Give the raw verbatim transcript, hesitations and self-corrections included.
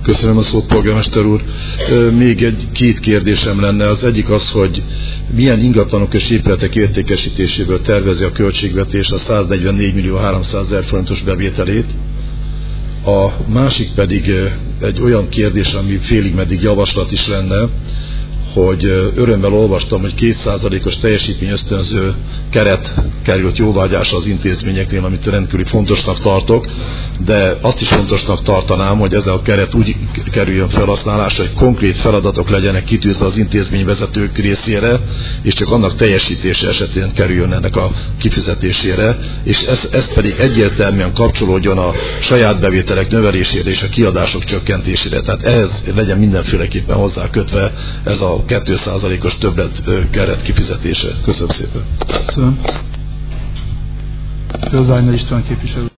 Köszönöm a szót, polgármester úr. Még egy két kérdésem lenne. Az egyik az, hogy milyen ingatlanok és épületek értékesítéséből tervezi a költségvetés a száznegyvennégy millió háromszázezer forintos bevételét. A másik pedig egy olyan kérdés, ami félig meddig javaslat is lenne, hogy örömmel olvastam, hogy két százalékos teljesítményösztönző keret került jóváhagyásra az intézményeknél, amit rendkívül fontosnak tartok, de azt is fontosnak tartanám, hogy ez a keret úgy kerüljön felhasználásra, hogy konkrét feladatok legyenek kitűzve az intézményvezetők részére, és csak annak teljesítése esetén kerüljön ennek a kifizetésére, és ez, ez pedig egyértelműen kapcsolódjon a saját bevételek növelésére és a kiadások csökkentésére. Tehát ehhez legyen mindenféleképpen hozzá kötve ez a két százalékos többlet keret kifizetése. Köszönöm szépen. Köszönöm. Köszönöm. István képviselő.